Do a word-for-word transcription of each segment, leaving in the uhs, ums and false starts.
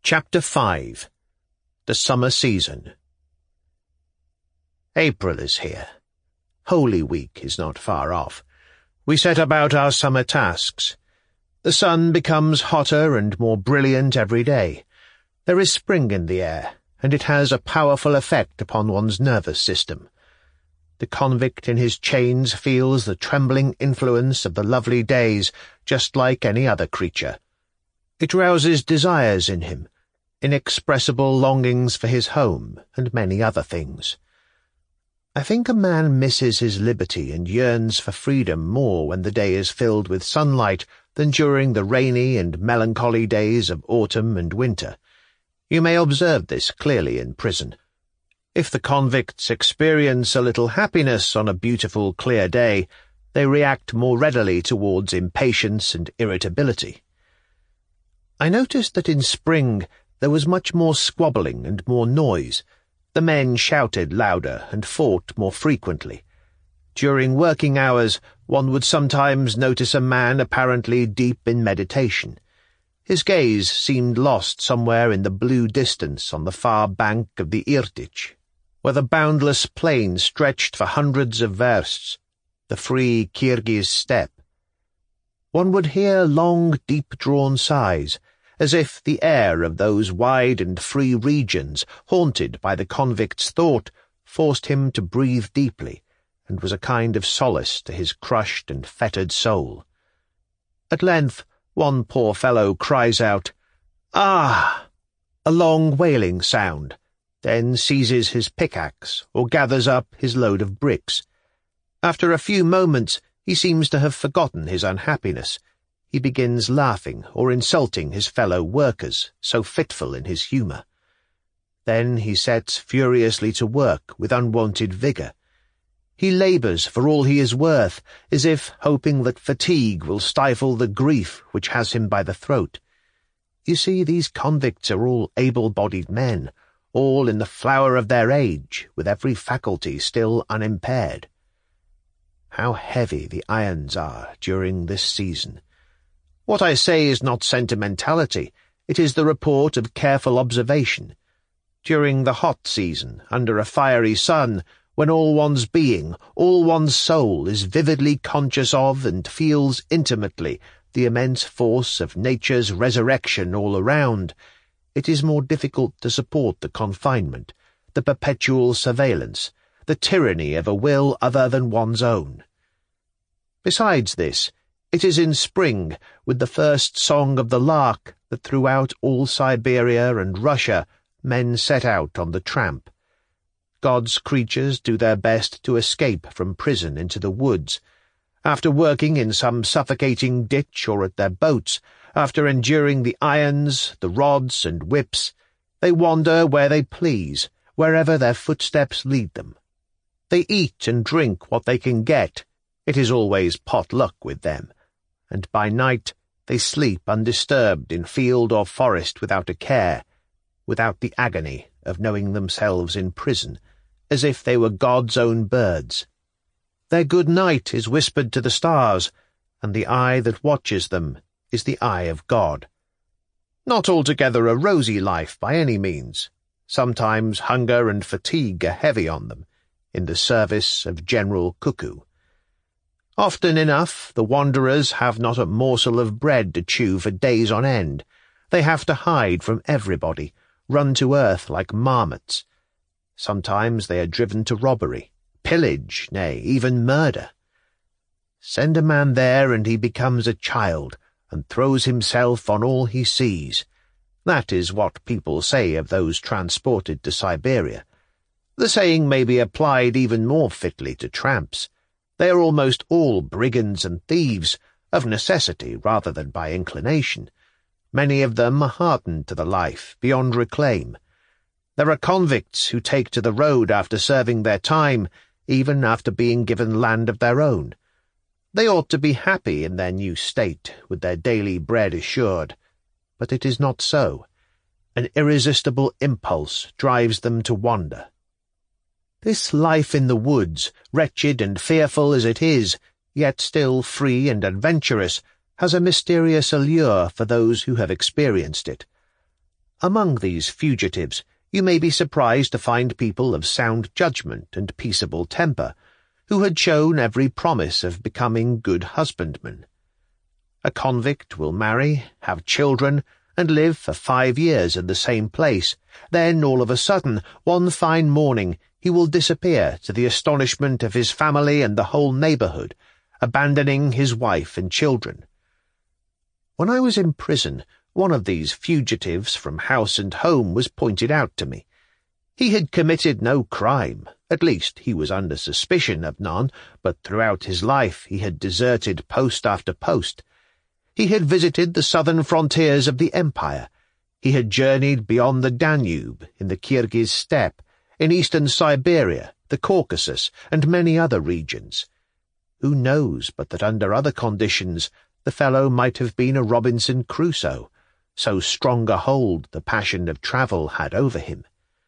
Chapter five. The Summer Season. April is here. Holy Week is not far off. We set about our summer tasks. The sun becomes hotter and more brilliant every day. There is spring in the air, and it has a powerful effect upon one's nervous system. The convict in his chains feels the trembling influence of the lovely days just like any other creature. It rouses desires in him, inexpressible longings for his home, and many other things. I think a man misses his liberty and yearns for freedom more when the day is filled with sunlight than during the rainy and melancholy days of autumn and winter. You may observe this clearly in prison. If the convicts experience a little happiness on a beautiful, clear day, they react more readily towards impatience and irritability. I noticed that in spring there was much more squabbling and more noise. The men shouted louder and fought more frequently. During working hours, one would sometimes notice a man apparently deep in meditation. His gaze seemed lost somewhere in the blue distance on the far bank of the Irtych, where the boundless plain stretched for hundreds of versts, the free Kyrgyz steppe. One would hear long, deep-drawn sighs, as if the air of those wide and free regions, haunted by the convict's thought, forced him to breathe deeply, and was a kind of solace to his crushed and fettered soul. At length, one poor fellow cries out, "Ah!" a long wailing sound, then seizes his pickaxe or gathers up his load of bricks. After a few moments, he seems to have forgotten his unhappiness. He begins laughing or insulting his fellow workers, so fitful in his humour. Then he sets furiously to work with unwonted vigour. He labours for all he is worth, as if hoping that fatigue will stifle the grief which has him by the throat. You see, these convicts are all able-bodied men, all in the flower of their age, with every faculty still unimpaired. How heavy the irons are during this season! What I say is not sentimentality, it is the report of careful observation. During the hot season, under a fiery sun, when all one's being, all one's soul is vividly conscious of and feels intimately the immense force of nature's resurrection all around, it is more difficult to support the confinement, the perpetual surveillance, the tyranny of a will other than one's own. Besides this, it is in spring, with the first song of the lark, that throughout all Siberia and Russia men set out on the tramp. God's creatures do their best to escape from prison into the woods. After working in some suffocating ditch or at their boats, after enduring the irons, the rods and whips, they wander where they please, wherever their footsteps lead them. They eat and drink what they can get. It is always pot luck with them. And by night they sleep undisturbed in field or forest without a care, without the agony of knowing themselves in prison, as if they were God's own birds. Their good night is whispered to the stars, and the eye that watches them is the eye of God. Not altogether a rosy life by any means. Sometimes hunger and fatigue are heavy on them, in the service of General Cuckoo. Often enough the wanderers have not a morsel of bread to chew for days on end. They have to hide from everybody, run to earth like marmots. Sometimes they are driven to robbery, pillage, nay, even murder. Send a man there and he becomes a child, and throws himself on all he sees. That is what people say of those transported to Siberia. The saying may be applied even more fitly to tramps. They are almost all brigands and thieves, of necessity rather than by inclination. Many of them are hardened to the life, beyond reclaim. There are convicts who take to the road after serving their time, even after being given land of their own. They ought to be happy in their new state, with their daily bread assured. But it is not so. An irresistible impulse drives them to wander. This life in the woods, wretched and fearful as it is, yet still free and adventurous, has a mysterious allure for those who have experienced it. Among these fugitives, you may be surprised to find people of sound judgment and peaceable temper, who had shown every promise of becoming good husbandmen. A convict will marry, have children, and live for five years in the same place. Then, all of a sudden, one fine morning, he will disappear to the astonishment of his family and the whole neighbourhood, abandoning his wife and children. When I was in prison, one of these fugitives from house and home was pointed out to me. He had committed no crime, at least he was under suspicion of none, but throughout his life he had deserted post after post. He had visited the southern frontiers of the empire. He had journeyed beyond the Danube, in the Kyrgyz steppe, in eastern Siberia, the Caucasus, and many other regions. Who knows but that under other conditions the fellow might have been a Robinson Crusoe, so strong a hold the passion of travel had over him.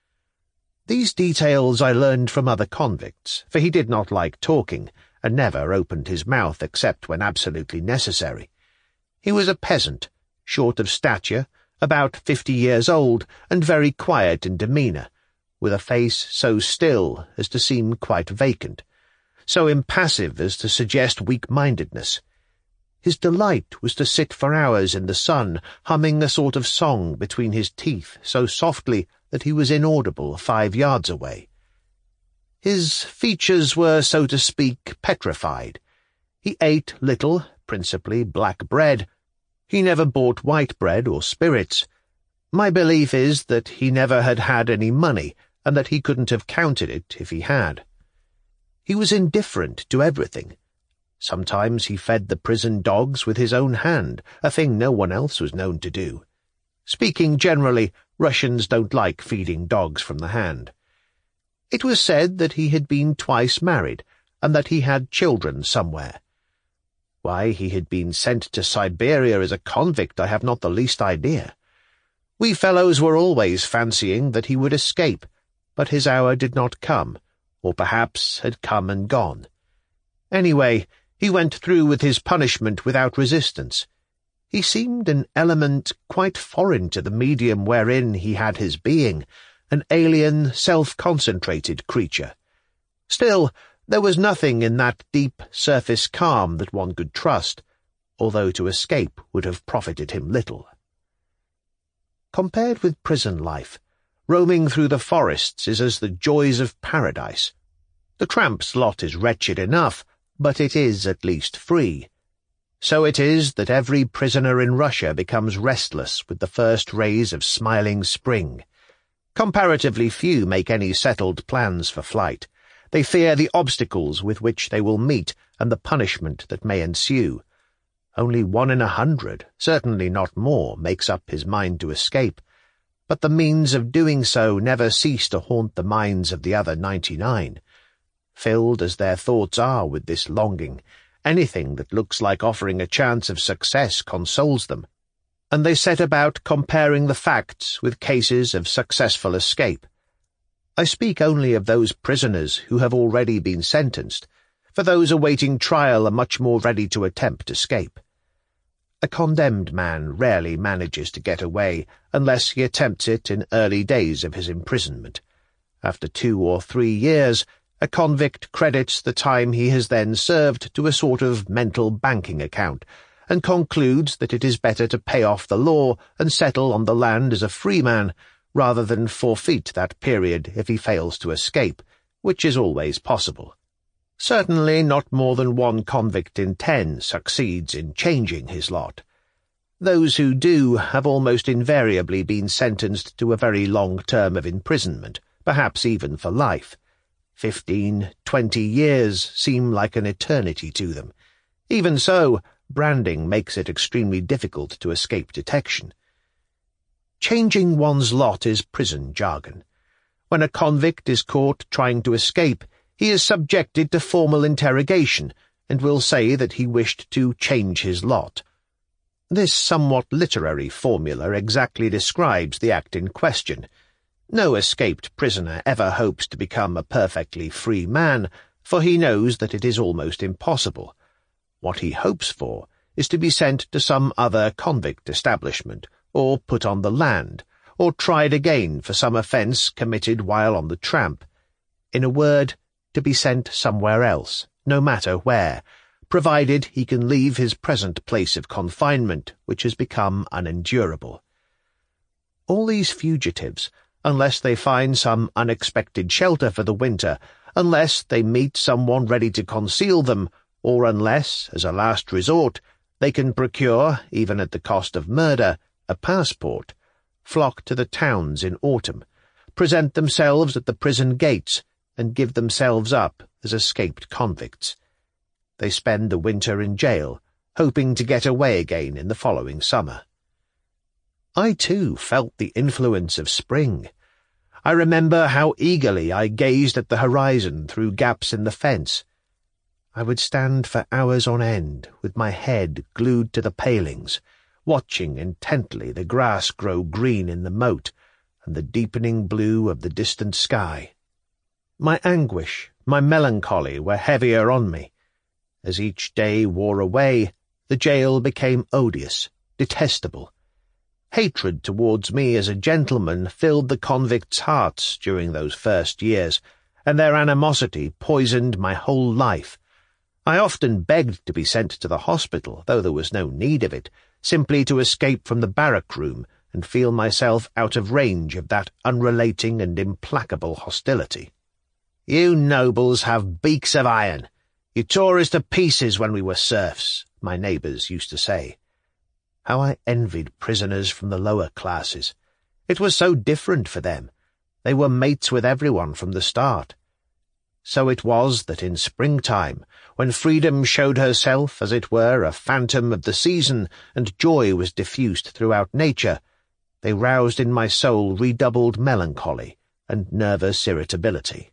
These details I learned from other convicts, for he did not like talking, and never opened his mouth except when absolutely necessary. He was a peasant, short of stature, about fifty years old, and very quiet in demeanour, with a face so still as to seem quite vacant, so impassive as to suggest weak-mindedness. His delight was to sit for hours in the sun, humming a sort of song between his teeth so softly that he was inaudible five yards away. His features were, so to speak, petrified. He ate little, principally black bread. He never bought white bread or spirits. My belief is that he never had had any money, and that he couldn't have counted it if he had. He was indifferent to everything. Sometimes he fed the prison dogs with his own hand, a thing no one else was known to do. Speaking generally, Russians don't like feeding dogs from the hand. It was said that he had been twice married, and that he had children somewhere. Why he had been sent to Siberia as a convict I have not the least idea. We fellows were always fancying that he would escape, but his hour did not come, or perhaps had come and gone. Anyway, he went through with his punishment without resistance. He seemed an element quite foreign to the medium wherein he had his being, an alien, self-concentrated creature. Still, there was nothing in that deep surface calm that one could trust, although to escape would have profited him little. Compared with prison life, roaming through the forests is as the joys of paradise. The tramp's lot is wretched enough, but it is at least free. So it is that every prisoner in Russia becomes restless with the first rays of smiling spring. Comparatively few make any settled plans for flight. They fear the obstacles with which they will meet and the punishment that may ensue. Only one in a hundred, certainly not more, makes up his mind to escape, but the means of doing so never cease to haunt the minds of the other ninety-nine. Filled as their thoughts are with this longing, anything that looks like offering a chance of success consoles them, and they set about comparing the facts with cases of successful escape. I speak only of those prisoners who have already been sentenced, for those awaiting trial are much more ready to attempt escape. A condemned man rarely manages to get away unless he attempts it in early days of his imprisonment. After two or three years, a convict credits the time he has then served to a sort of mental banking account, and concludes that it is better to pay off the law and settle on the land as a free man, rather than forfeit that period if he fails to escape, which is always possible. Certainly not more than one convict in ten succeeds in changing his lot. Those who do have almost invariably been sentenced to a very long term of imprisonment, perhaps even for life. Fifteen, twenty years seem like an eternity to them. Even so, branding makes it extremely difficult to escape detection. Changing one's lot is prison jargon. When a convict is caught trying to escape, he is subjected to formal interrogation, and will say that he wished to change his lot. This somewhat literary formula exactly describes the act in question. No escaped prisoner ever hopes to become a perfectly free man, for he knows that it is almost impossible. What he hopes for is to be sent to some other convict establishment, or put on the land, or tried again for some offence committed while on the tramp. In a word, to be sent somewhere else, no matter where, provided he can leave his present place of confinement, which has become unendurable. All these fugitives, unless they find some unexpected shelter for the winter, unless they meet someone ready to conceal them, or unless, as a last resort, they can procure, even at the cost of murder, a passport, flock to the towns in autumn, present themselves at the prison gates, and give themselves up as escaped convicts. They spend the winter in jail, hoping to get away again in the following summer. I, too, felt the influence of spring. I remember how eagerly I gazed at the horizon through gaps in the fence. I would stand for hours on end, with my head glued to the palings, watching intently the grass grow green in the moat and the deepening blue of the distant sky. My anguish, my melancholy were heavier on me. As each day wore away, the jail became odious, detestable. Hatred towards me as a gentleman filled the convicts' hearts during those first years, and their animosity poisoned my whole life. I often begged to be sent to the hospital, though there was no need of it, simply to escape from the barrack-room and feel myself out of range of that unrelating and implacable hostility. "You nobles have beaks of iron. You tore us to pieces when we were serfs," my neighbours used to say. How I envied prisoners from the lower classes. It was so different for them. They were mates with everyone from the start. So it was that in springtime, when freedom showed herself, as it were, a phantom of the season, and joy was diffused throughout nature, they roused in my soul redoubled melancholy and nervous irritability.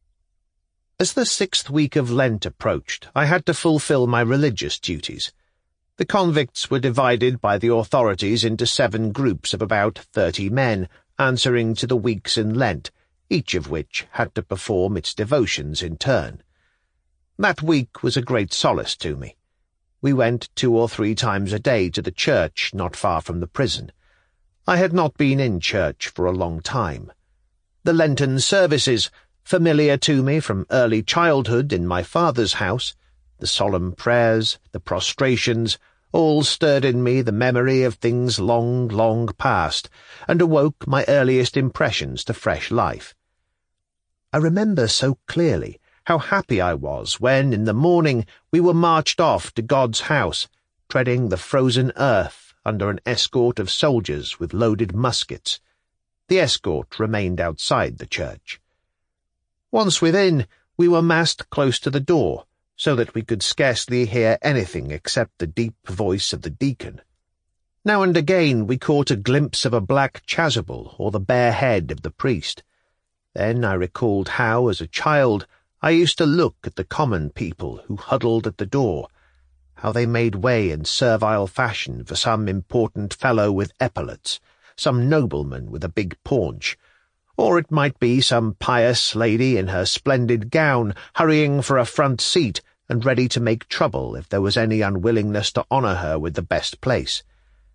As the sixth week of Lent approached, I had to fulfil my religious duties. The convicts were divided by the authorities into seven groups of about thirty men, answering to the weeks in Lent, each of which had to perform its devotions in turn. That week was a great solace to me. We went two or three times a day to the church not far from the prison. I had not been in church for a long time. The Lenten services, familiar to me from early childhood in my father's house, the solemn prayers, the prostrations, all stirred in me the memory of things long, long past, and awoke my earliest impressions to fresh life. I remember so clearly how happy I was when, in the morning, we were marched off to God's house, treading the frozen earth under an escort of soldiers with loaded muskets. The escort remained outside the church. Once within, we were massed close to the door, so that we could scarcely hear anything except the deep voice of the deacon. Now and again we caught a glimpse of a black chasuble or the bare head of the priest. Then I recalled how, as a child, I used to look at the common people who huddled at the door, how they made way in servile fashion for some important fellow with epaulets, some nobleman with a big paunch, or it might be some pious lady in her splendid gown hurrying for a front seat and ready to make trouble if there was any unwillingness to honour her with the best place.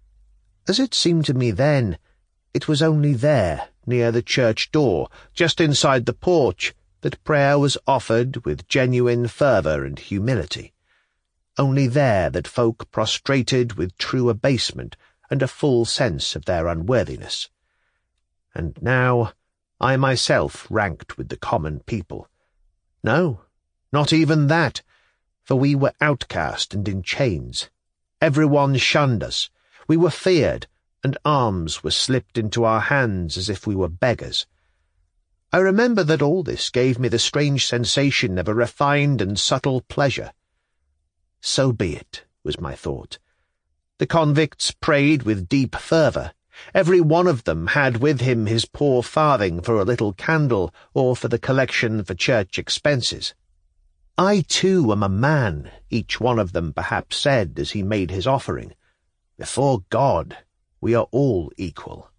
As it seemed to me then, it was only there, near the church door, just inside the porch, that prayer was offered with genuine fervour and humility. Only there that folk prostrated with true abasement and a full sense of their unworthiness. And now I myself ranked with the common people. No, not even that, for we were outcast and in chains. Everyone shunned us. We were feared, and alms were slipped into our hands as if we were beggars. I remember that all this gave me the strange sensation of a refined and subtle pleasure. So be it, was my thought. The convicts prayed with deep fervour. Every one of them had with him his poor farthing for a little candle or for the collection for church expenses. I too am a man, each one of them perhaps said as he made his offering. Before God, we are all equal.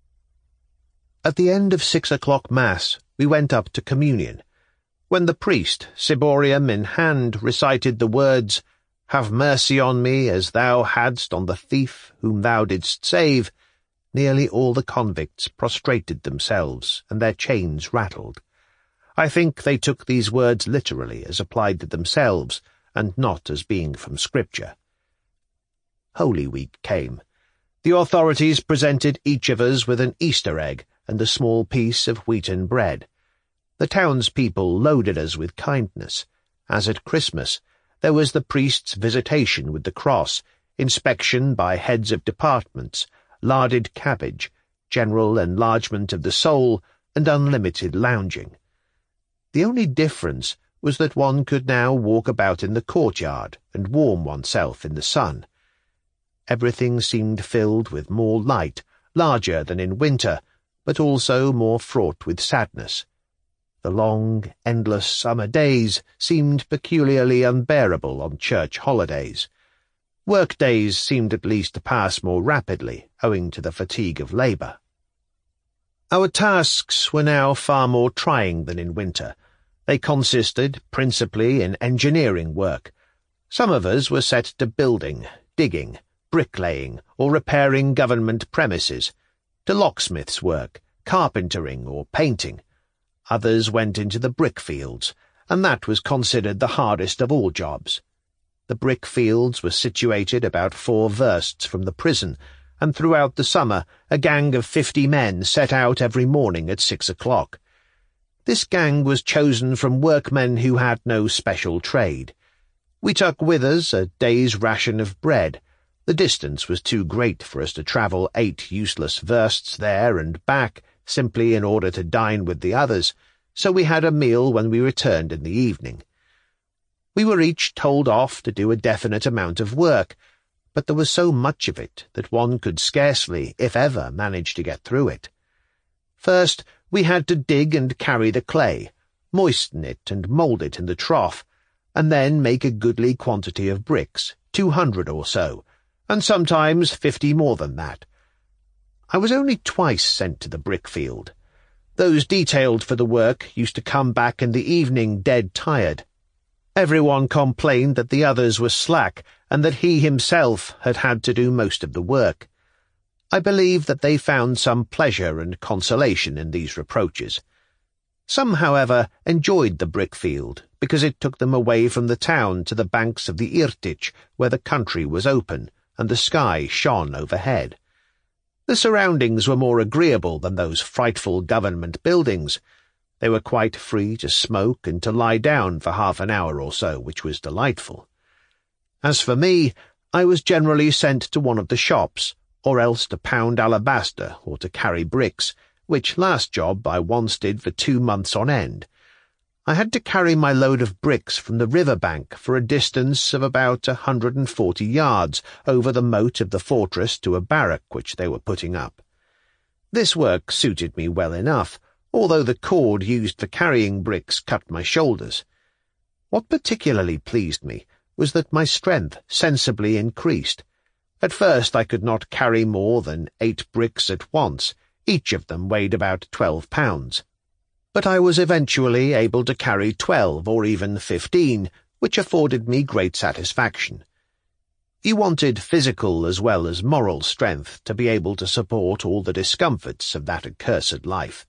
At the end of six o'clock Mass, we went up to communion. When the priest, ciborium in hand, recited the words, "Have mercy on me as thou hadst on the thief whom thou didst save," nearly all the convicts prostrated themselves, and their chains rattled. I think they took these words literally as applied to themselves, and not as being from Scripture. Holy Week came. The authorities presented each of us with an Easter egg and a small piece of wheaten bread. The townspeople loaded us with kindness. As at Christmas, there was the priest's visitation with the cross, inspection by heads of departments, larded cabbage, general enlargement of the soul, and unlimited lounging. The only difference was that one could now walk about in the courtyard and warm oneself in the sun. Everything seemed filled with more light, larger than in winter, but also more fraught with sadness. The long, endless summer days seemed peculiarly unbearable on church holidays. Work days seemed at least to pass more rapidly, owing to the fatigue of labour. Our tasks were now far more trying than in winter. They consisted principally in engineering work. Some of us were set to building, digging, bricklaying, or repairing government premises, to locksmith's work, carpentering, or painting. Others went into the brick fields, and that was considered the hardest of all jobs. The brick fields were situated about four versts from the prison, and throughout the summer a gang of fifty men set out every morning at six o'clock. This gang was chosen from workmen who had no special trade. We took with us a day's ration of bread. The distance was too great for us to travel eight useless versts there and back, simply in order to dine with the others, so we had a meal when we returned in the evening. We were each told off to do a definite amount of work, but there was so much of it that one could scarcely, if ever, manage to get through it. First, we had to dig and carry the clay, moisten it and mould it in the trough, and then make a goodly quantity of bricks, two hundred or so, and sometimes fifty more than that. I was only twice sent to the brick field. Those detailed for the work used to come back in the evening dead tired. Everyone complained that the others were slack, and that he himself had had to do most of the work. I believe that they found some pleasure and consolation in these reproaches. Some, however, enjoyed the brick field, because it took them away from the town to the banks of the Irtych, where the country was open, and the sky shone overhead. The surroundings were more agreeable than those frightful government buildings. They were quite free to smoke and to lie down for half an hour or so, which was delightful. As for me, I was generally sent to one of the shops, or else to pound alabaster or to carry bricks, which last job I once did for two months on end. I had to carry my load of bricks from the river bank for a distance of about a hundred and forty yards over the moat of the fortress to a barrack which they were putting up. This work suited me well enough, although the cord used for carrying bricks cut my shoulders. What particularly pleased me was that my strength sensibly increased. At first I could not carry more than eight bricks at once. Each of them weighed about twelve pounds. But I was eventually able to carry twelve or even fifteen, which afforded me great satisfaction. You wanted physical as well as moral strength to be able to support all the discomforts of that accursed life.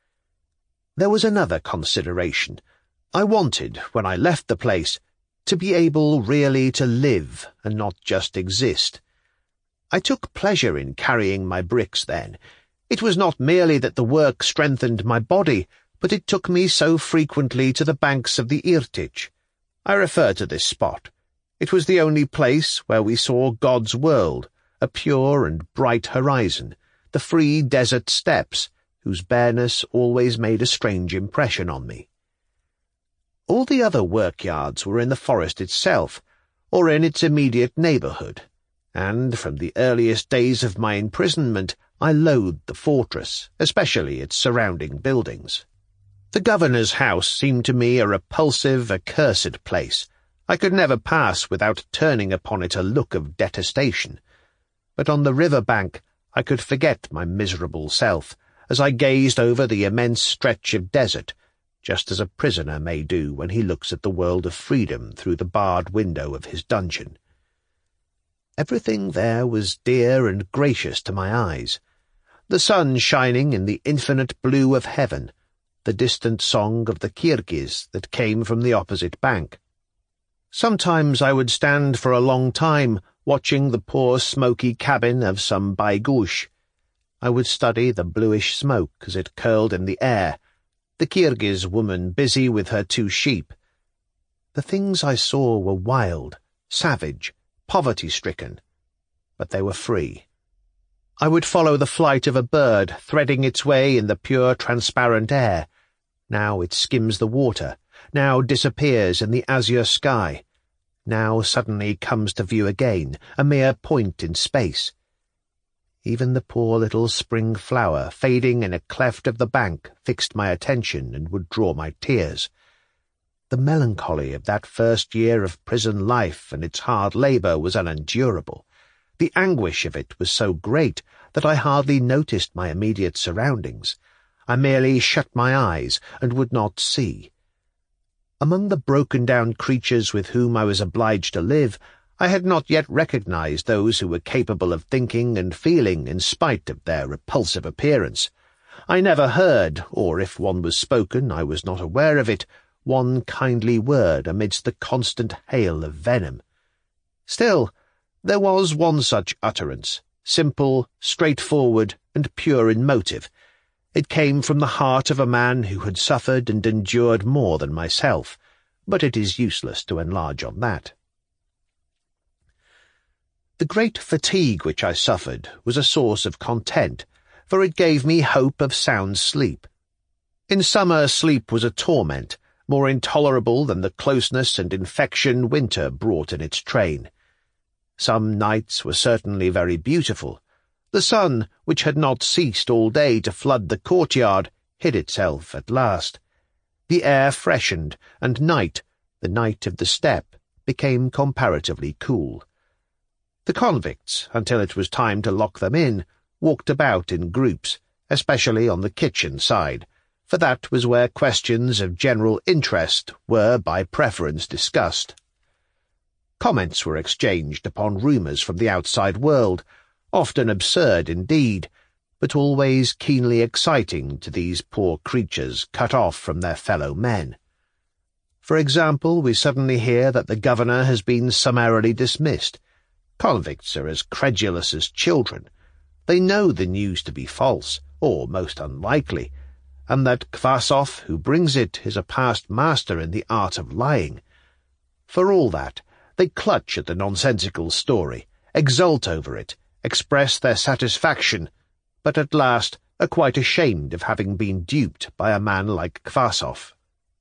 There was another consideration. I wanted, when I left the place, to be able really to live and not just exist. I took pleasure in carrying my bricks then. It was not merely that the work strengthened my body, but it took me so frequently to the banks of the Irtych. I refer to this spot. It was the only place where we saw God's world, a pure and bright horizon, the free desert steppes, whose bareness always made a strange impression on me. All the other workyards were in the forest itself, or in its immediate neighbourhood, and from the earliest days of my imprisonment I loathed the fortress, especially its surrounding buildings. The governor's house seemed to me a repulsive, accursed place. I could never pass without turning upon it a look of detestation. But on the river bank I could forget my miserable self, as I gazed over the immense stretch of desert, just as a prisoner may do when he looks at the world of freedom through the barred window of his dungeon. Everything there was dear and gracious to my eyes. the sun shining in the infinite blue of heaven, the distant song of the Kirghiz that came from the opposite bank. Sometimes I would stand for a long time watching the poor smoky cabin of some baigush. I would study the bluish smoke as it curled in the air, the Kirghiz woman busy with her two sheep. The things I saw were wild, savage, poverty-stricken, but they were free. I would follow the flight of a bird threading its way in the pure transparent air. Now it skims the water, now disappears in the azure sky, now suddenly comes to view again, a mere point in space. Even the poor little spring flower fading in a cleft of the bank fixed my attention and would draw my tears. The melancholy of that first year of prison life and its hard labour was unendurable. The anguish of it was so great that I hardly noticed my immediate surroundings. I merely shut my eyes and would not see. Among the broken-down creatures with whom I was obliged to live, I had not yet recognized those who were capable of thinking and feeling in spite of their repulsive appearance. I never heard, or if one was spoken I was not aware of it, one kindly word amidst the constant hail of venom. Still, there was one such utterance, simple, straightforward, and pure in motive. It came from the heart of a man who had suffered and endured more than myself, but it is useless to enlarge on that. The great fatigue which I suffered was a source of content, for it gave me hope of sound sleep. In summer sleep was a torment, more intolerable than the closeness and infection winter brought in its train. Some nights were certainly very beautiful. The sun, which had not ceased all day to flood the courtyard, hid itself at last. The air freshened, and night, the night of the steppe, became comparatively cool. The convicts, until it was time to lock them in, walked about in groups, especially on the kitchen side, for that was where questions of general interest were by preference discussed. Comments were exchanged upon rumours from the outside world, often absurd indeed, but always keenly exciting to these poor creatures cut off from their fellow men. For example, we suddenly hear that the governor has been summarily dismissed. Convicts are as credulous as children. They know the news to be false, or most unlikely, and that Kvasov, who brings it, is a past master in the art of lying. For all that, they clutch at the nonsensical story, exult over it, express their satisfaction, but at last are quite ashamed of having been duped by a man like Kvasov.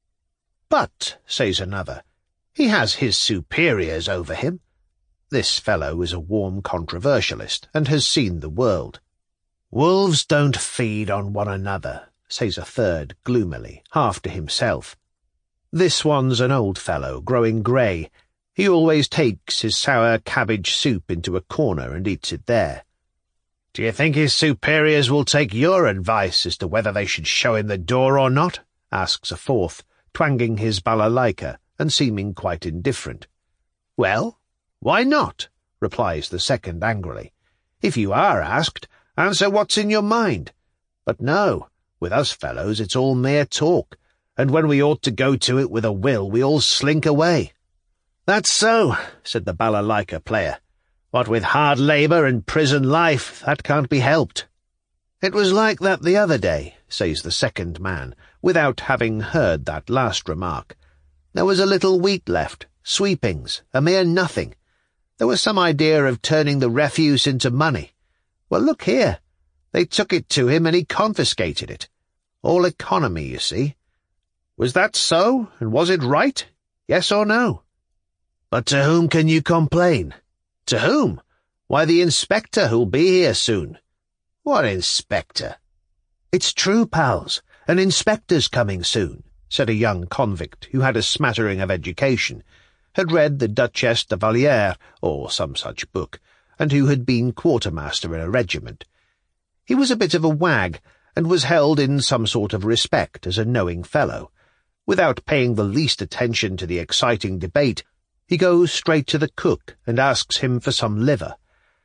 "But," says another, "he has his superiors over him." This fellow is a warm controversialist, and has seen the world. "Wolves don't feed on one another," says a third gloomily, half to himself. This one's an old fellow, growing grey. He always takes his sour cabbage soup into a corner and eats it there. "Do you think his superiors will take your advice as to whether they should show him the door or not?" asks a fourth, twanging his balalaika and seeming quite indifferent. "Well, why not?" replies the second angrily. "If you are asked, answer what's in your mind. But no, with us fellows it's all mere talk, and when we ought to go to it with a will we all slink away." "That's so," said the balalaika player. "What with hard labour and prison life, that can't be helped." "It was like that the other day," says the second man, without having heard that last remark. "There was a little wheat left, sweepings, a mere nothing. There was some idea of turning the refuse into money. Well, look here. They took it to him and he confiscated it. All economy, you see. Was that so, and was it right? Yes or no? But to whom can you complain? To whom? Why, the inspector who'll be here soon." "What inspector?" "It's true, pals. An inspector's coming soon," said a young convict who had a smattering of education, had read the Duchesse de Vallière, or some such book, and who had been quartermaster in a regiment. He was a bit of a wag, and was held in some sort of respect as a knowing fellow. Without paying the least attention to the exciting debate, he goes straight to the cook and asks him for some liver.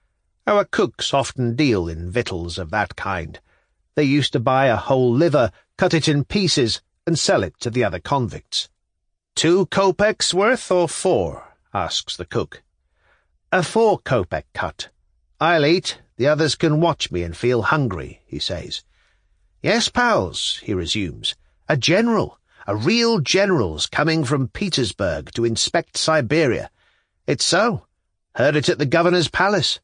Our cooks often deal in victuals of that kind. They used to buy a whole liver, cut it in pieces, and sell it to the other convicts. Two kopecks worth or four? Asks the cook. A four kopeck cut. I'll eat, the others can watch me and feel hungry, he says. Yes, pals, he resumes, a general, a real general's coming from Petersburg to inspect Siberia. It's so. Heard it at the governor's palace.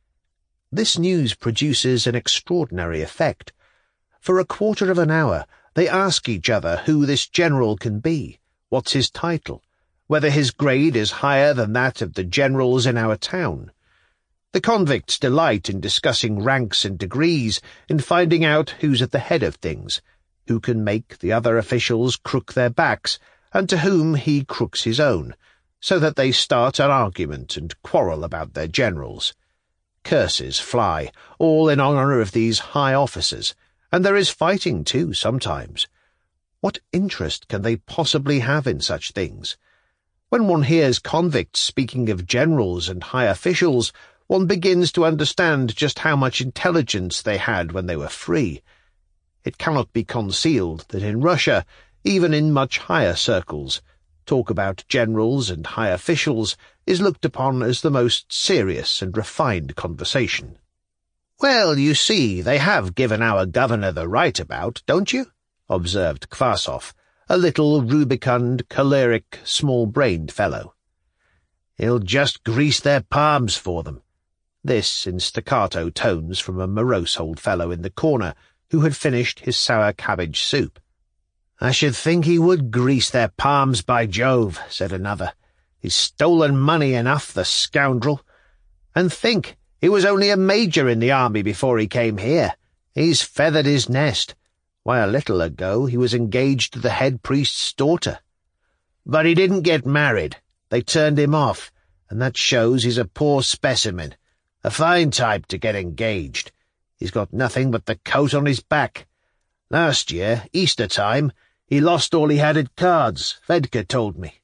This news produces an extraordinary effect. For a quarter of an hour they ask each other who this general can be, what's his title, whether his grade is higher than that of the generals in our town. The convicts delight in discussing ranks and degrees, in finding out who's at the head of things, who can make the other officials crook their backs, and to whom he crooks his own, so that they start an argument and quarrel about their generals. Curses fly, all in honour of these high officers, and there is fighting too sometimes. What interest can they possibly have in such things? When one hears convicts speaking of generals and high officials, one begins to understand just how much intelligence they had when they were free. It cannot be concealed that in Russia, even in much higher circles, talk about generals and high officials is looked upon as the most serious and refined conversation. "Well, you see, they have given our governor the right about, don't you?" observed Kvasov, a little rubicund, choleric, small-brained fellow. "He'll just grease their palms for them." This in staccato tones from a morose old fellow in the corner who had finished his sour cabbage soup. "I should think he would grease their palms, by Jove," said another. "He's stolen money enough, the scoundrel. And think, he was only a major in the army before he came here. He's feathered his nest. Why, a little ago he was engaged to the head priest's daughter. But he didn't get married. They turned him off, and that shows he's a poor specimen. A fine type to get engaged. He's got nothing but the coat on his back. Last year, Easter time, he lost all he had at cards, Fedka told me.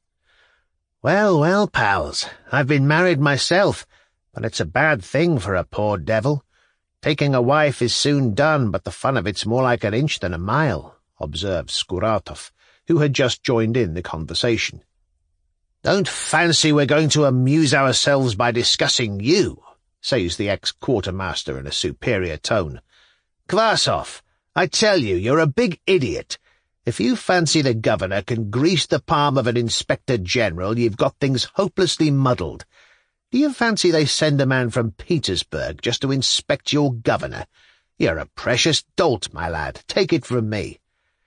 Well, well, pals, I've been married myself, but it's a bad thing for a poor devil. Taking a wife is soon done, but the fun of it's more like an inch than a mile, observed Skuratov, who had just joined in the conversation. Don't fancy we're going to amuse ourselves by discussing you, says the ex-quartermaster in a superior tone. Kvasov, I tell you, you're a big idiot. If you fancy the governor can grease the palm of an inspector-general, you've got things hopelessly muddled. Do you fancy they send a man from Petersburg just to inspect your governor? You're a precious dolt, my lad, take it from me.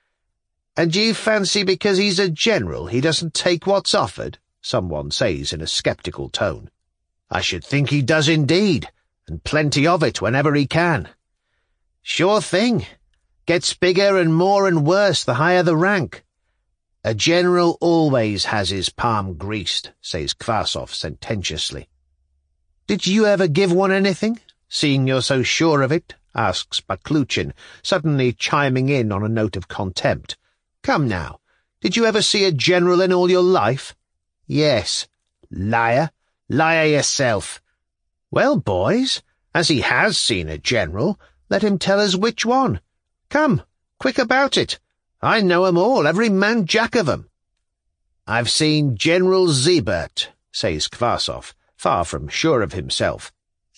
And do you fancy because he's a general he doesn't take what's offered? Someone says in a sceptical tone. I should think he does indeed, and plenty of it whenever he can. Sure thing. Gets bigger and more and worse the higher the rank. A general always has his palm greased, says Kvasov sententiously. Did you ever give one anything, seeing you're so sure of it? Asks Bakluchin, suddenly chiming in on a note of contempt. Come now, did you ever see a general in all your life? Yes. Liar. Liar yourself. Well, boys, as he has seen a general, let him tell us which one. Come, quick about it. I know 'em all, every man jack of 'em. I've seen General Zibert, says Kvasov, far from sure of himself.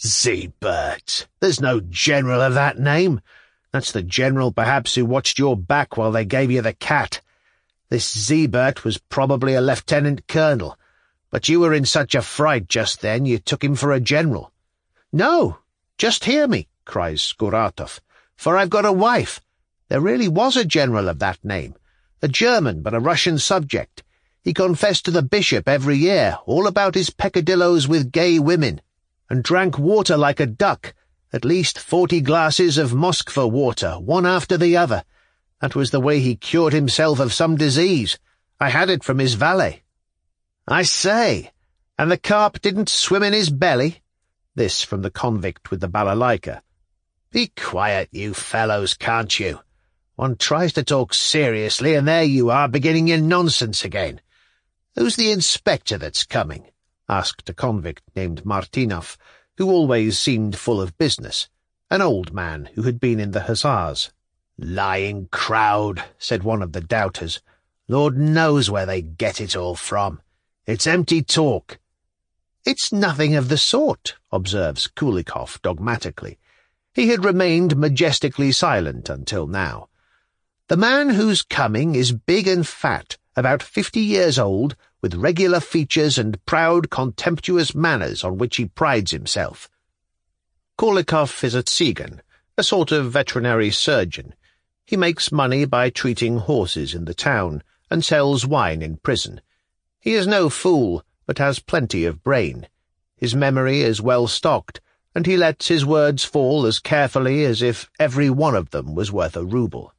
Zibert! There's no general of that name. That's the general perhaps who watched your back while they gave you the cat. This Zibert was probably a lieutenant colonel, but you were in such a fright just then you took him for a general. No, just hear me, cries Skuratov, for I've got a wife. There really was a general of that name, a German but a Russian subject. He confessed to the bishop every year all about his peccadilloes with gay women, and drank water like a duck, at least forty glasses of Moskva water, one after the other. That was the way he cured himself of some disease. I had it from his valet. I say, and the carp didn't swim in his belly? This from the convict with the balalaika. Be quiet, you fellows, can't you? One tries to talk seriously, and there you are, beginning your nonsense again. Who's the inspector that's coming? Asked a convict named Martinov, who always seemed full of business, an old man who had been in the hussars. "Lying crowd," said one of the doubters. "Lord knows where they get it all from. It's empty talk." "It's nothing of the sort," observes Kulikov dogmatically. He had remained majestically silent until now. "The man who's coming is big and fat, about fifty years old, with regular features and proud, contemptuous manners on which he prides himself." Kulikov is a Tsigan, a sort of veterinary surgeon. He makes money by treating horses in the town, and sells wine in prison. He is no fool, but has plenty of brain. His memory is well stocked, and he lets his words fall as carefully as if every one of them was worth a rouble.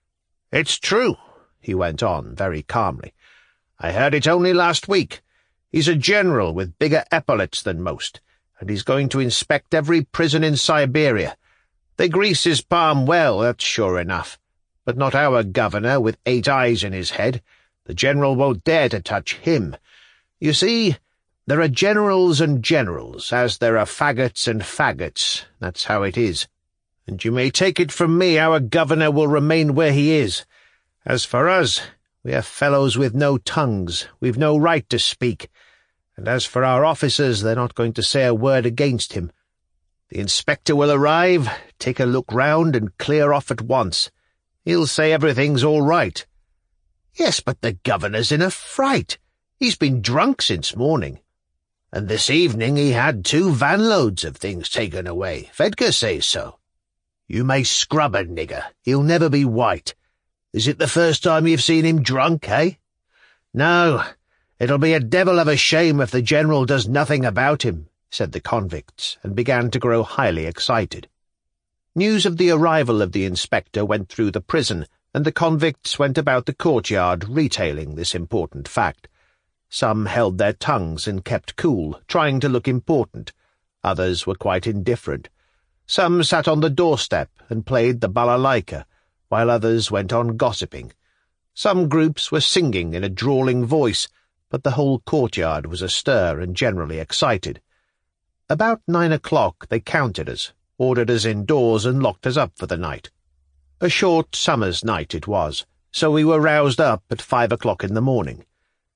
"It's true," he went on very calmly. "I heard it only last week. He's a general with bigger epaulets than most, and he's going to inspect every prison in Siberia. They grease his palm well, that's sure enough. But not our governor with eight eyes in his head. The general won't dare to touch him. You see, there are generals and generals, as there are faggots and faggots. That's how it is. And you may take it from me our governor will remain where he is. As for us, we are fellows with no tongues, we've no right to speak. And as for our officers, they're not going to say a word against him. The inspector will arrive, take a look round, and clear off at once. He'll say everything's all right." "Yes, but the governor's in a fright. He's been drunk since morning. And this evening he had two vanloads of things taken away. Fedka says so." "You may scrub a nigger. He'll never be white. Is it the first time you've seen him drunk, eh?" "No. It'll be a devil of a shame if the general does nothing about him," said the convicts, and began to grow highly excited. News of the arrival of the inspector went through the prison, and the convicts went about the courtyard retailing this important fact. Some held their tongues and kept cool, trying to look important. Others were quite indifferent. Some sat on the doorstep and played the balalaika, while others went on gossiping. Some groups were singing in a drawling voice, but the whole courtyard was astir and generally excited. About nine o'clock they counted us, ordered us indoors, and locked us up for the night. A short summer's night it was, so we were roused up at five o'clock in the morning.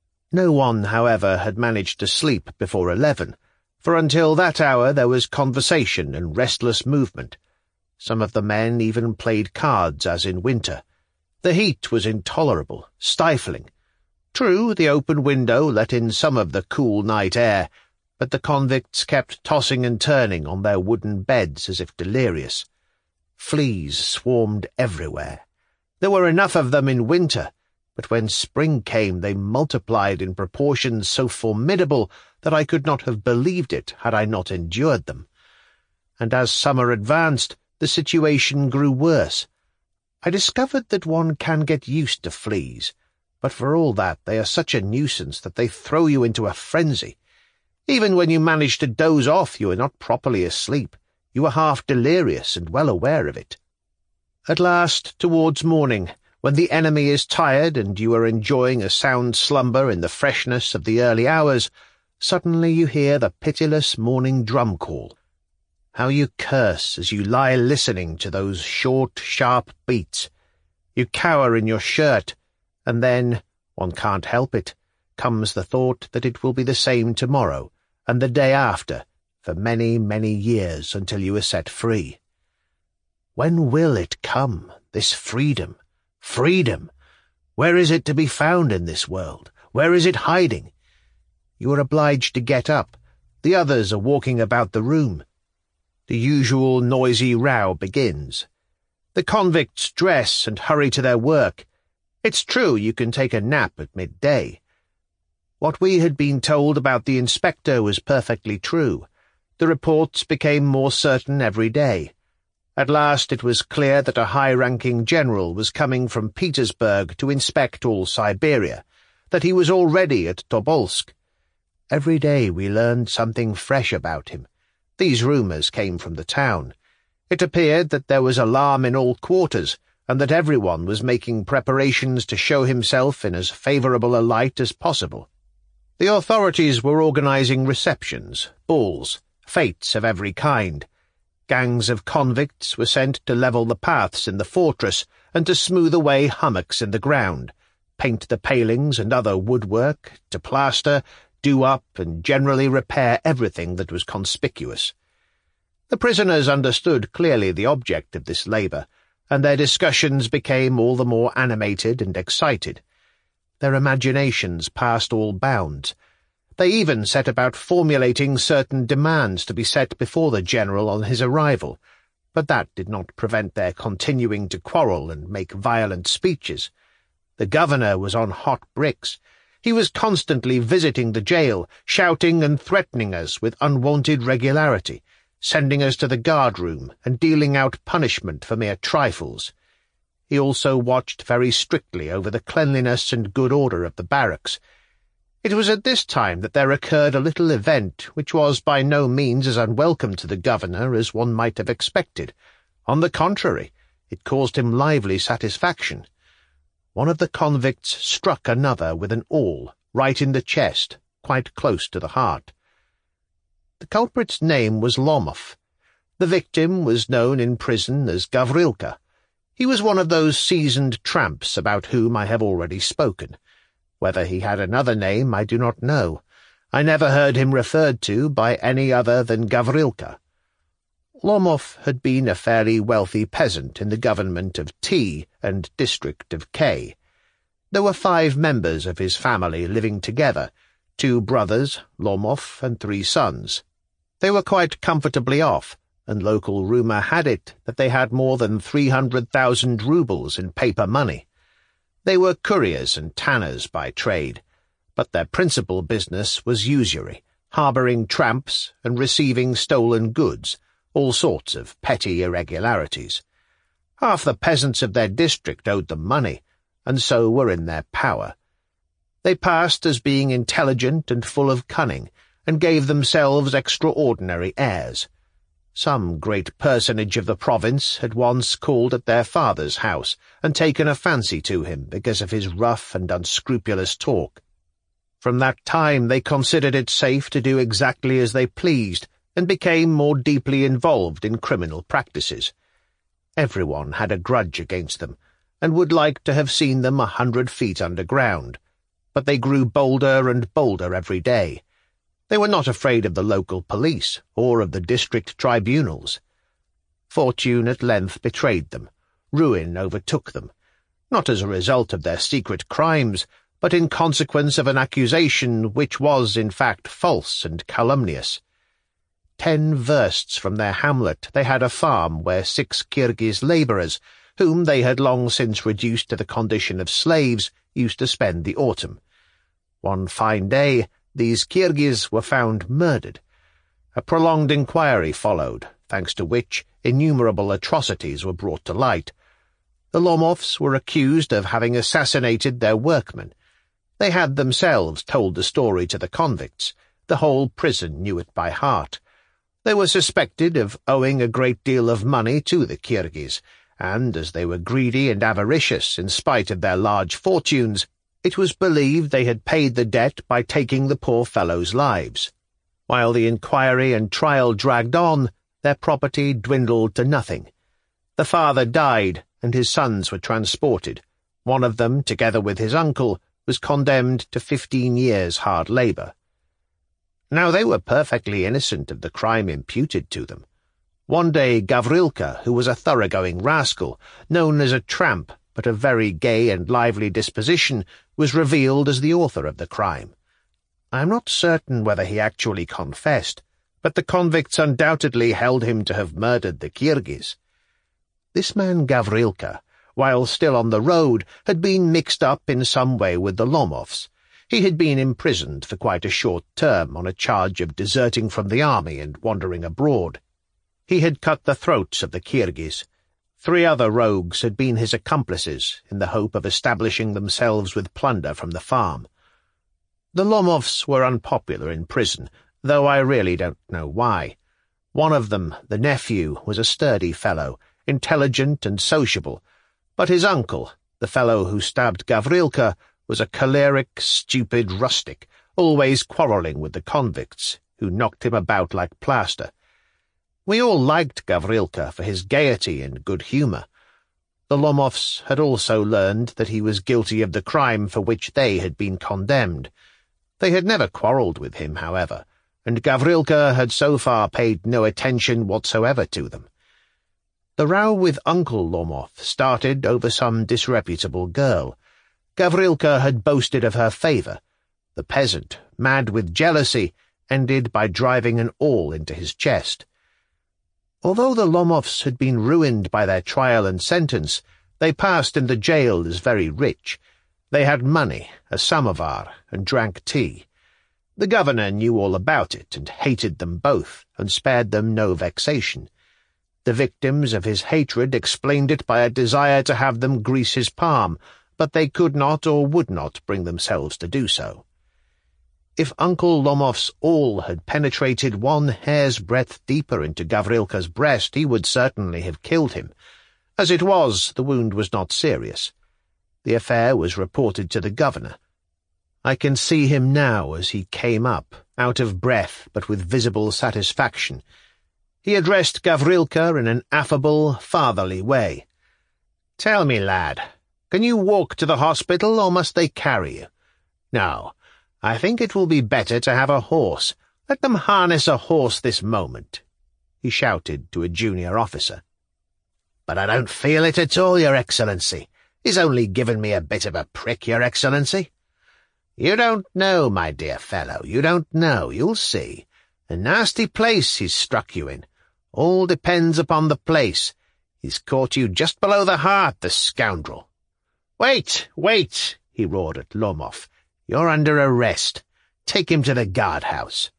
No one, however, had managed to sleep before eleven, for until that hour there was conversation and restless movement. Some of the men even played cards as in winter. The heat was intolerable, stifling. True, the open window let in some of the cool night air, but the convicts kept tossing and turning on their wooden beds as if delirious. Fleas swarmed everywhere. There were enough of them in winter, but when spring came they multiplied in proportions so formidable that I could not have believed it had I not endured them. And as summer advanced, the situation grew worse. I discovered that one can get used to fleas, but for all that they are such a nuisance that they throw you into a frenzy. Even when you manage to doze off, you are not properly asleep. You are half delirious and well aware of it. At last, towards morning, when the enemy is tired and you are enjoying a sound slumber in the freshness of the early hours, suddenly you hear the pitiless morning drum call. How you curse as you lie listening to those short, sharp beats. You cower in your shirt, and then, one can't help it, comes the thought that it will be the same tomorrow, and the day after, for many, many years until you are set free. When will it come, this freedom? Freedom! Where is it to be found in this world? Where is it hiding? You are obliged to get up. The others are walking about the room. The usual noisy row begins. The convicts dress and hurry to their work. It's true you can take a nap at midday. What we had been told about the inspector was perfectly true. The reports became more certain every day. At last it was clear that a high-ranking general was coming from Petersburg to inspect all Siberia, that he was already at Tobolsk. Every day we learned something fresh about him. These rumours came from the town. It appeared that there was alarm in all quarters, and that everyone was making preparations to show himself in as favourable a light as possible. The authorities were organising receptions, balls, Fetes of every kind. Gangs of convicts were sent to level the paths in the fortress and to smooth away hummocks in the ground, paint the palings and other woodwork, to plaster, do up, and generally repair everything that was conspicuous. The prisoners understood clearly the object of this labour, and their discussions became all the more animated and excited. Their imaginations passed all bounds. They even set about formulating certain demands to be set before the general on his arrival, but that did not prevent their continuing to quarrel and make violent speeches. The governor was on hot bricks. He was constantly visiting the jail, shouting and threatening us with unwonted regularity, sending us to the guard-room and dealing out punishment for mere trifles. He also watched very strictly over the cleanliness and good order of the barracks. It was at this time that there occurred a little event which was by no means as unwelcome to the governor as one might have expected. On the contrary, it caused him lively satisfaction. One of the convicts struck another with an awl, right in the chest, quite close to the heart. The culprit's name was Lomov. The victim was known in prison as Gavrilka. He was one of those seasoned tramps about whom I have already spoken. Whether he had another name I do not know. I never heard him referred to by any other than Gavrilka. Lomov had been a fairly wealthy peasant in the government of T and district of K. There were five members of his family living together, two brothers, Lomov, and three sons. They were quite comfortably off, and local rumour had it that they had more than three hundred thousand roubles in paper money. They were couriers and tanners by trade, but their principal business was usury, harbouring tramps and receiving stolen goods, all sorts of petty irregularities. Half the peasants of their district owed them money, and so were in their power. They passed as being intelligent and full of cunning, and gave themselves extraordinary airs. Some great personage of the province had once called at their father's house and taken a fancy to him because of his rough and unscrupulous talk. From that time they considered it safe to do exactly as they pleased, and became more deeply involved in criminal practices. Everyone had a grudge against them, and would like to have seen them a hundred feet underground, but they grew bolder and bolder every day. They were not afraid of the local police or of the district tribunals. Fortune at length betrayed them. Ruin overtook them, not as a result of their secret crimes, but in consequence of an accusation which was in fact false and calumnious. Ten versts from their hamlet they had a farm where six Kirghiz labourers, whom they had long since reduced to the condition of slaves, used to spend the autumn. One fine day these Kirghiz were found murdered. A prolonged inquiry followed, thanks to which innumerable atrocities were brought to light. The Lomovs were accused of having assassinated their workmen. They had themselves told the story to the convicts. The whole prison knew it by heart. They were suspected of owing a great deal of money to the Kirghiz, and as they were greedy and avaricious in spite of their large fortunes, it was believed they had paid the debt by taking the poor fellows' lives. While the inquiry and trial dragged on, their property dwindled to nothing. The father died, and his sons were transported. One of them, together with his uncle, was condemned to fifteen years' hard labour. Now they were perfectly innocent of the crime imputed to them. One day Gavrilka, who was a thoroughgoing rascal, known as a tramp, but of very gay and lively disposition, was revealed as the author of the crime. I am not certain whether he actually confessed, but the convicts undoubtedly held him to have murdered the Kirghiz. This man Gavrilka, while still on the road, had been mixed up in some way with the Lomovs. He had been imprisoned for quite a short term on a charge of deserting from the army and wandering abroad. He had cut the throats of the Kirghiz. Three other rogues had been his accomplices in the hope of establishing themselves with plunder from the farm. The Lomovs were unpopular in prison, though I really don't know why. One of them, the nephew, was a sturdy fellow, intelligent and sociable, but his uncle, the fellow who stabbed Gavrilka, was a choleric, stupid rustic, always quarrelling with the convicts, who knocked him about like plaster. We all liked Gavrilka for his gaiety and good humour. The Lomovs had also learned that he was guilty of the crime for which they had been condemned. They had never quarrelled with him, however, and Gavrilka had so far paid no attention whatsoever to them. The row with Uncle Lomov started over some disreputable girl. Gavrilka had boasted of her favour. The peasant, mad with jealousy, ended by driving an awl into his chest. Although the Lomovs had been ruined by their trial and sentence, they passed in the jail as very rich. They had money, a samovar, and drank tea. The governor knew all about it and hated them both, and spared them no vexation. The victims of his hatred explained it by a desire to have them grease his palm, but they could not or would not bring themselves to do so. If Uncle Lomov's awl had penetrated one hair's breadth deeper into Gavrilka's breast, he would certainly have killed him. As it was, the wound was not serious. The affair was reported to the governor. I can see him now as he came up, out of breath but with visible satisfaction. He addressed Gavrilka in an affable, fatherly way. "Tell me, lad, can you walk to the hospital, or must they carry you? No, I think it will be better to have a horse. Let them harness a horse this moment," he shouted to a junior officer. "But I don't feel it at all, Your Excellency. He's only given me a bit of a prick, Your Excellency." "You don't know, my dear fellow, you don't know. You'll see. A nasty place he's struck you in. All depends upon the place. He's caught you just below the heart, the scoundrel." "Wait, wait," he roared at Lomov. "You're under arrest. Take him to the guardhouse."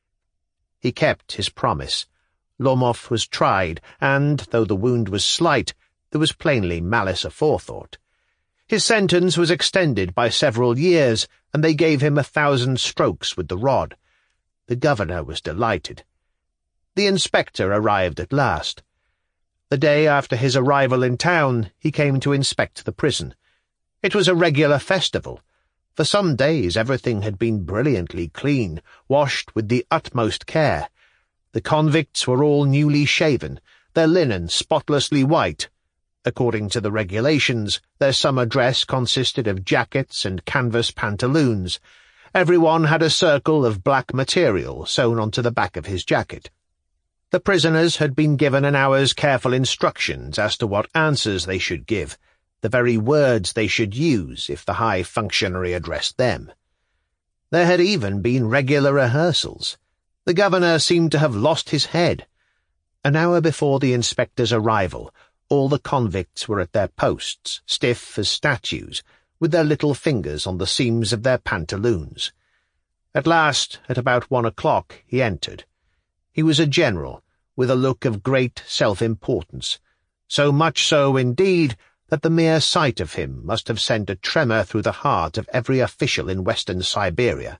He kept his promise. Lomov was tried, and, though the wound was slight, there was plainly malice aforethought. His sentence was extended by several years, and they gave him a thousand strokes with the rod. The governor was delighted. The inspector arrived at last. The day after his arrival in town, he came to inspect the prison. It was a regular festival. For some days everything had been brilliantly clean, washed with the utmost care. The convicts were all newly shaven, their linen spotlessly white. According to the regulations, their summer dress consisted of jackets and canvas pantaloons. Everyone had a circle of black material sewn onto the back of his jacket. The prisoners had been given an hour's careful instructions as to what answers they should give, the very words they should use if the high functionary addressed them. There had even been regular rehearsals. The governor seemed to have lost his head. An hour before the inspector's arrival, all the convicts were at their posts, stiff as statues, with their little fingers on the seams of their pantaloons. At last, at about one o'clock, he entered. He was a general, with a look of great self-importance, so much so, indeed, that the mere sight of him must have sent a tremor through the heart of every official in western Siberia.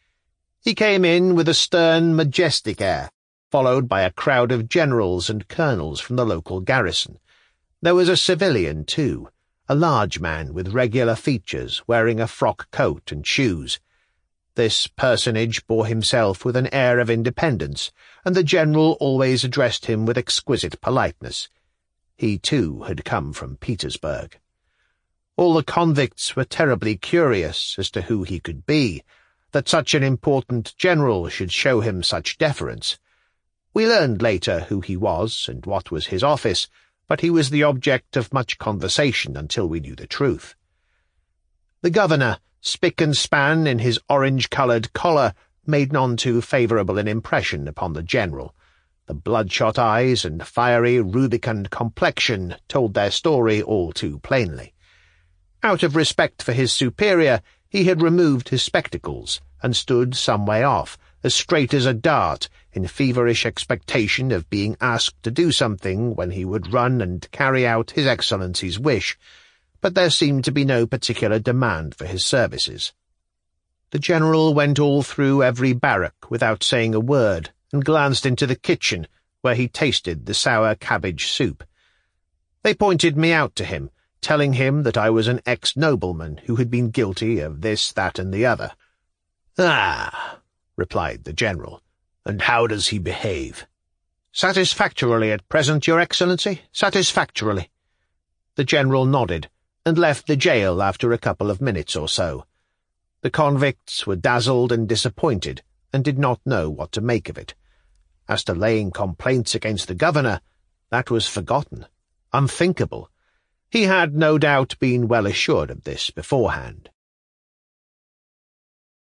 He came in with a stern, majestic air, followed by a crowd of generals and colonels from the local garrison. There was a civilian, too, a large man with regular features, wearing a frock coat and shoes. This personage bore himself with an air of independence, and the general always addressed him with exquisite politeness. He, too, had come from Petersburg. All the convicts were terribly curious as to who he could be, that such an important general should show him such deference. We learned later who he was and what was his office, but he was the object of much conversation until we knew the truth. The governor, spick and span in his orange-coloured collar, made none too favourable an impression upon the general. The bloodshot eyes and fiery, rubicund complexion told their story all too plainly. Out of respect for his superior, he had removed his spectacles, and stood some way off, as straight as a dart, in feverish expectation of being asked to do something when he would run and carry out His Excellency's wish, but there seemed to be no particular demand for his services. The general went all through every barrack without saying a word, and glanced into the kitchen, where he tasted the sour cabbage soup. They pointed me out to him, telling him that I was an ex-nobleman who had been guilty of this, that, and the other. "Ah," replied the general, And how does he behave?" "Satisfactorily at present, Your Excellency, satisfactorily." The General nodded, and left the jail after a couple of minutes or so. The convicts were dazzled and disappointed, and did not know what to make of it. As to laying complaints against the governor, that was forgotten, unthinkable. He had no doubt been well assured of this beforehand.